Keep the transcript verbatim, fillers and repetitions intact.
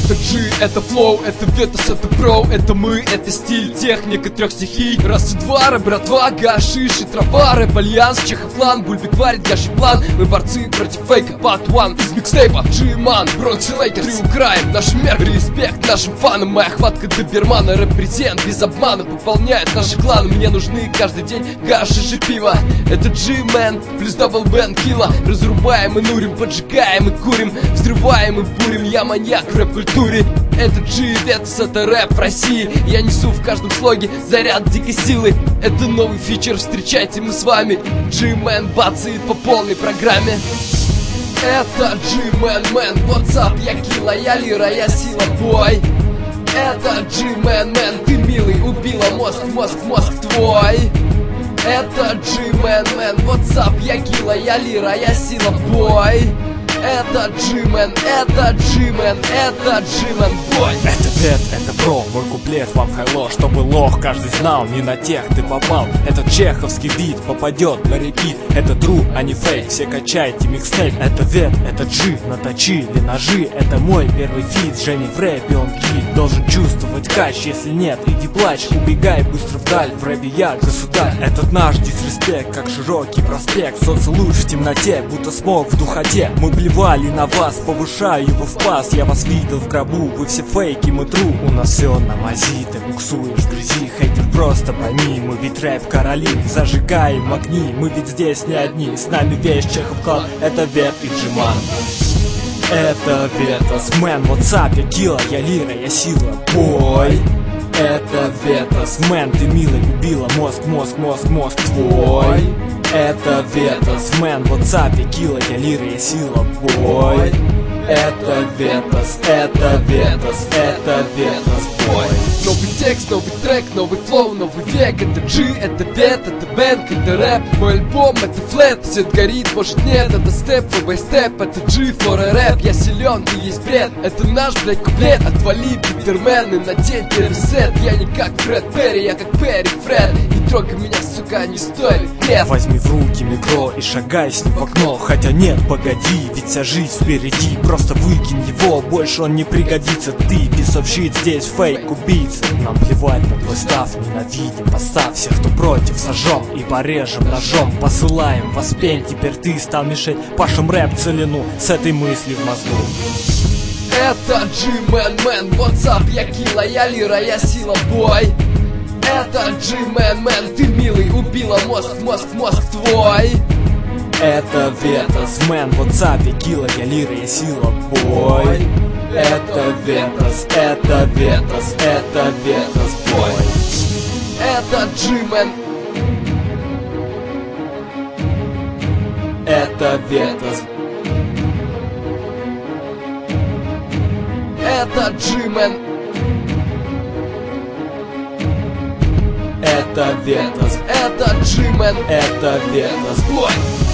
Это G, это флоу, это ветос, это про, это мы, это стиль, техника трех стихий. Раз и два, рэп, братва, гашиш и трава, рэп, альянс, чехофлан, бульбик варит, гаши план. Мы борцы против фейка, part one из микстейпа. G-Man, Бронкс и Лейкерс, Трио Крайм, наш мерк, респект нашим фанам. Моя хватка добермана, рэп-презент без обмана пополняет наши кланы. Мне нужны каждый день гашиш и пиво. Это G-Man, плюс дабл бен килла. Разрубаем и нурим, поджигаем и курим, взрываем и бурим. Я маньяк в рэп-культуре. Это G, ветос, это рэп в России. Я несу в каждом слоге заряд дикой силы. Это новый фичер, встречайте, мы с вами. G-Man бацает по полной программе. Это G-Man, man, what's up, я килла, я лира, я сила, бой. Это G-Man, man, ты милый, убила мозг, мозг, мозг твой. Это G-Man, man, what's up, я килла, я лира, я сила, бой. Это G-Man, это G-Man, это G-Man, бой. Это вет, это про, мой куплет вам хайло. Чтобы лох каждый знал, не на тех ты попал. Этот чеховский бит попадет на репит. Это true, а не фейк, все качайте микстейп. Это вет, это G, наточили ножи. Это мой первый фит, Женя в рэпе он гид. Должен чувствовать кач, если нет, иди плачь. Убегай быстро вдаль, в рэпе я государь. Этот наш дисреспект, как широкий проспект. Солнце луч в темноте, будто смог в духоте. Мы плевали на вас, повышаю его в пас. Я вас видел в гробу, вы все фейки, мы тру. У нас все на мази, ты буксуешь в грязи. Хейтер, просто пойми, мы ведь рэп короли. Зажигаем огни, мы ведь здесь не одни. С нами весь Чехов клан, это Вет и G-Man. Это ветос, мэн, ватсап, я килла, я лира, я сила, бой. Это ветос, мэн, ты милый, убила мозг, мозг, мозг, мозг твой. Это ветос, мэн, ватсап, я килла, я лира, я сила, бой. Это ветос, это ветос, это ветос, бой. Новый текст, новый трек, новый флоу, новый век. Это G, это Вет, это Бэнк, это рэп. Мой альбом, это флэт, свет горит, может нет. Это степ, бай степ, это G, флор и рэп. Я силен, ты есть бред, это наш, блядь, куплет. Отвали, Питермен, и надень первый сет. Я не как Фред Перри, я как Перри Фред. Не трогай меня, сука, не стоит нет. Возьми в руки микро и шагай с ним в окно. Хотя нет, погоди, ведь вся жизнь впереди. Просто выкинь его, больше он не пригодится. Ты, писовщит, здесь фейк, убийца. Нам плевать на твой став, ненавидим. Поставь всех, кто против, сожжем и порежем ножом. Посылаем вас пень, теперь ты стал мишень. Пашем рэп целину с этой мыслью в мозгу. Это G-Man, man, what's up, я килла, я лира, я сила, бой. Это G-Man, man, ты милый, убила мозг, мозг, мозг твой. Это ветос, мэн, ватсап, я килла, я лира, я сила, бой. Это ветос, это ветос, это ветос, бой. Это G-Man. Это ветос. Это G-Man. Это ветос. Это G-Man. Это ветос, бой.